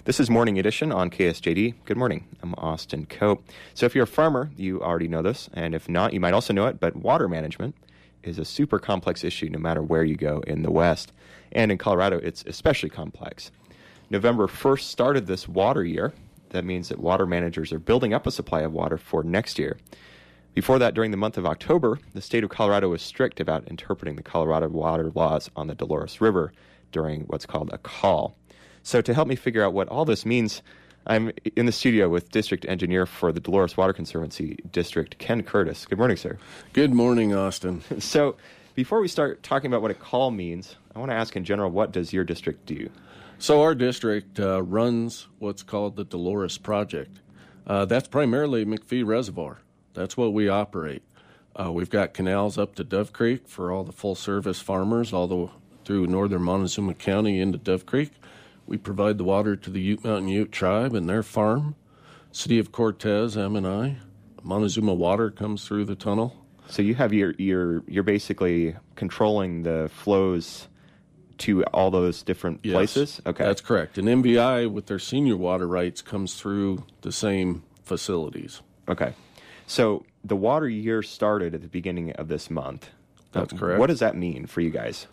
This is Morning Edition on KSJD. Good morning. I'm Austin Cope. So if you're a farmer, you already know this, and if not, you might also know it, but water management is a super complex issue no matter where you go in the West. And in Colorado, it's especially complex. November 1st started this water year. That means that water managers are building up a supply of water for next year. Before that, during the month of October, the state of Colorado was strict about interpreting the Colorado water laws on the Dolores River during what's called a call. So to help me figure out what all this means, I'm in the studio with District Engineer for the Dolores Water Conservancy District, Ken Curtis. Good morning, sir. Good morning, Austin. So before we start talking about what a call means, I want to ask in general, what does your district do? So our district runs what's called the Dolores Project. That's primarily McPhee Reservoir. That's what we operate. We've got canals up to Dove Creek for all the full-service farmers, all the through northern Montezuma County into Dove Creek. We provide the water to the Ute Mountain Ute tribe and their farm. City of Cortez, M&I. Montezuma Water comes through the tunnel. So you have you're basically controlling the flows to all those different places? Okay. That's correct. And MVI, with their senior water rights, comes through the same facilities. Okay. So the water year started at the beginning of this month. That's correct. What does that mean for you guys?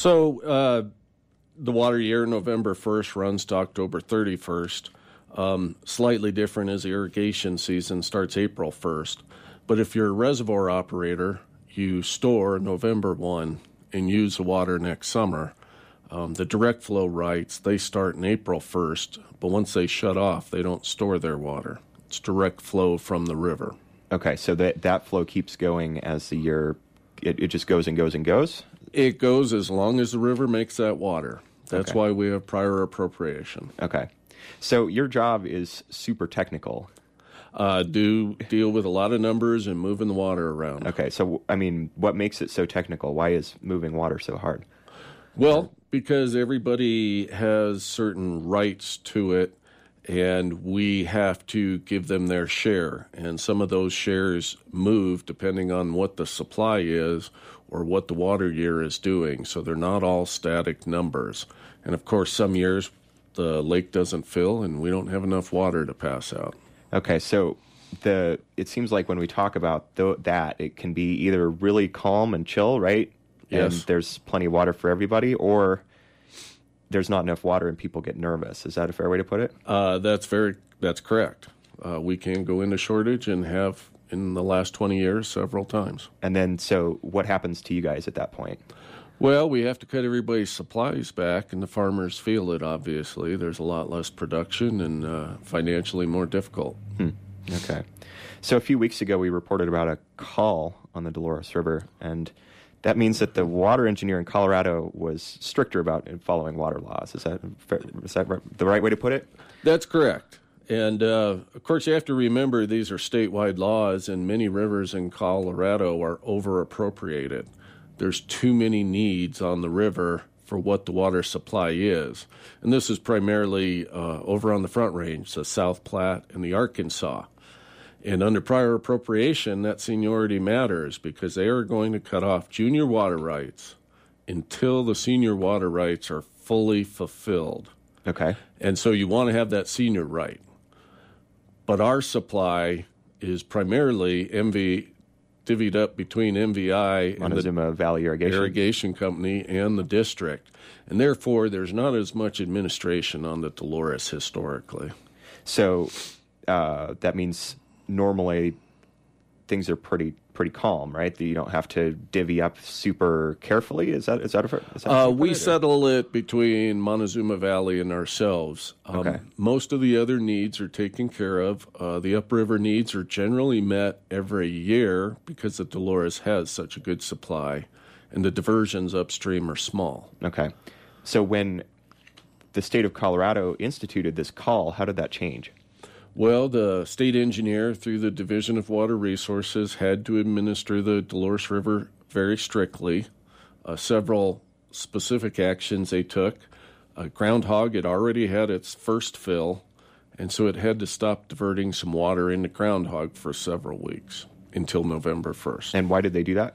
So the water year, November 1st, runs to October 31st. Slightly different as the irrigation season starts April 1st. But if you're a reservoir operator, you store November 1 and use the water next summer. The direct flow rights, they start in April 1st, but once they shut off, they don't store their water. It's direct flow from the river. Okay, so that flow keeps going as the year, it just goes and goes and goes? It goes as long as the river makes that water. That's why we have prior appropriation. Okay. So your job is super technical. Do deal with a lot of numbers and moving the water around. Okay, so, I mean, what makes it so technical? Why is moving water so hard? Well, because everybody has certain rights to it, and we have to give them their share. And some of those shares move depending on what the supply is or what the water year is doing. So they're not all static numbers. And, of course, some years the lake doesn't fill and we don't have enough water to pass out. Okay, so it seems like when we talk about that, it can be either really calm and chill, right? Yes. And there's plenty of water for everybody, or there's not enough water and people get nervous. Is that a fair way to put it? That's correct. We can go into shortage and have in the last 20 years several times. And then, so what happens to you guys at that point? Well, we have to cut everybody's supplies back, and the farmers feel it, obviously. There's a lot less production and financially more difficult. Okay. So a few weeks ago, we reported about a call on the Dolores River, and that means that the water engineer in Colorado was stricter about following water laws. Is that the right way to put it? That's correct. And, of course, you have to remember these are statewide laws, and many rivers in Colorado are over-appropriated. There's too many needs on the river for what the water supply is. And this is primarily over on the Front Range, the South Platte and the Arkansas. And under prior appropriation, that seniority matters because they are going to cut off junior water rights until the senior water rights are fully fulfilled. Okay. And so you want to have that senior right. But our supply is primarily divvied up between MVI and Montezuma Valley Irrigation Company and the district. And therefore, there's not as much administration on the Dolores historically. So that means normally things are pretty calm, right? You don't have to divvy up super carefully. Is that we settle it between Montezuma Valley and ourselves. Okay. Most of the other needs are taken care of. The upriver needs are generally met every year because the Dolores has such a good supply, and the diversions upstream are small. Okay. So when the state of Colorado instituted this call, how did that change? Well, the state engineer, through the Division of Water Resources, had to administer the Dolores River very strictly. Several specific actions they took. Groundhog had already had its first fill, and so it had to stop diverting some water into Groundhog for several weeks until November 1st. And why did they do that?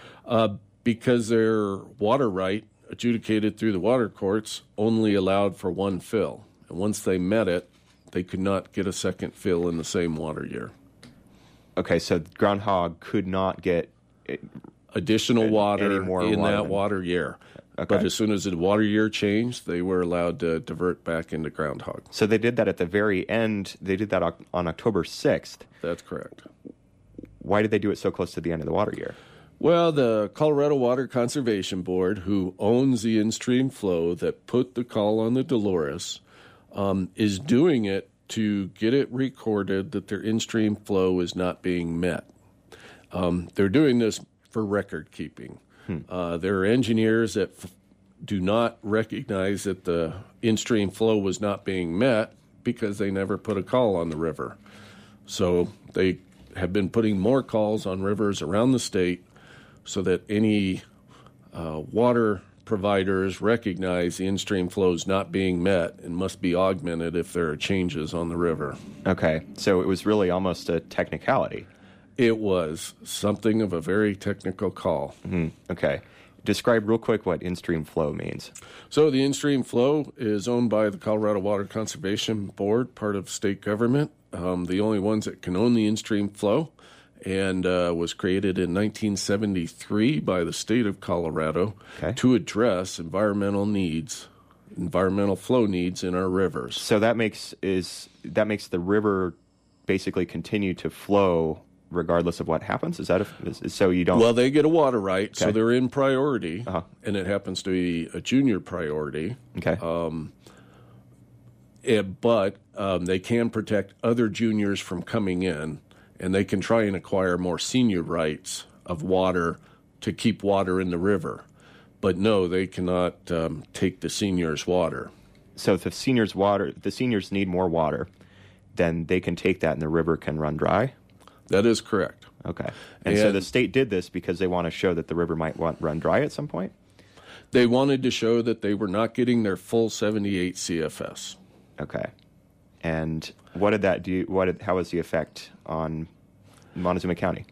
Because their water right, adjudicated through the water courts, only allowed for one fill. And once they met it, they could not get a second fill in the same water year. Okay, so Groundhog could not get additional water more in water that than- water year. Okay. But as soon as the water year changed, they were allowed to divert back into Groundhog. So they did that at the very end. They did that on October 6th. That's correct. Why did they do it so close to the end of the water year? Well, the Colorado Water Conservation Board, who owns the in-stream flow that put the call on the Dolores, is doing it to get it recorded that their in-stream flow is not being met. They're doing this for record keeping. There are engineers that do not recognize that the in-stream flow was not being met because they never put a call on the river. So they have been putting more calls on rivers around the state so that any water providers recognize the in-stream flow is not being met and must be augmented if there are changes on the river. Okay, so it was really almost a technicality. It was something of a very technical call. Okay. Describe real quick what in-stream flow means. So the in-stream flow is owned by the Colorado Water Conservation Board, part of state government, the only ones that can own the in-stream flow, and was created in 1973 by the state of Colorado to address environmental flow needs in our rivers. So that makes the river basically continue to flow regardless of what happens? Is that so you don't... Well, they get a water right, so they're in priority, and it happens to be a junior priority. Okay. But they can protect other juniors from coming in, and they can try and acquire more senior rights of water to keep water in the river. But no, they cannot take the seniors' water. So if the seniors need more water, then they can take that and the river can run dry? That is correct. Okay. And so the state did this because they want to show that the river might run dry at some point? They wanted to show that they were not getting their full 78 CFS. Okay. And what did that do? How was the effect on Montezuma County?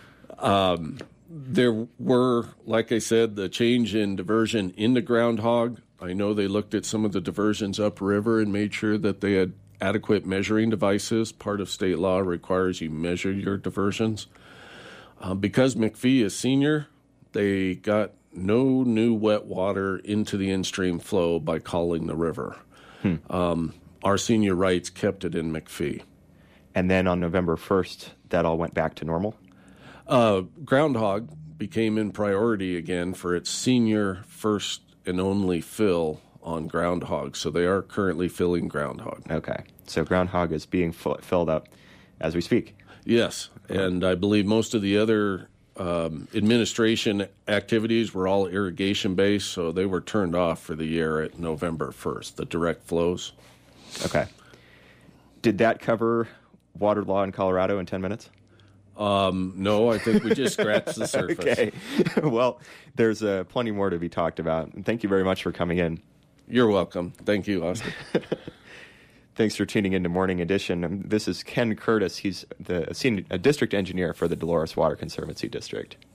There were, like I said, the change in diversion into Groundhog. I know they looked at some of the diversions upriver and made sure that they had adequate measuring devices. Part of state law requires you measure your diversions. Because McPhee is senior, they got no new wet water into the in-stream flow by calling the river. Our senior rights kept it in McPhee. And then on November 1st, that all went back to normal? Groundhog became in priority again for its senior first and only fill on Groundhog. So they are currently filling Groundhog. Okay. So Groundhog is being filled up as we speak? Yes. And I believe most of the other administration activities were all irrigation-based, so they were turned off for the year at November 1st, the direct flows. Okay. Did that cover water law in Colorado in 10 minutes? No, I think we just scratched the surface. Okay. Well, there's plenty more to be talked about. And thank you very much for coming in. You're welcome. Thank you, Austin. Thanks for tuning in to Morning Edition. This is Ken Curtis. He's a district engineer for the Dolores Water Conservancy District.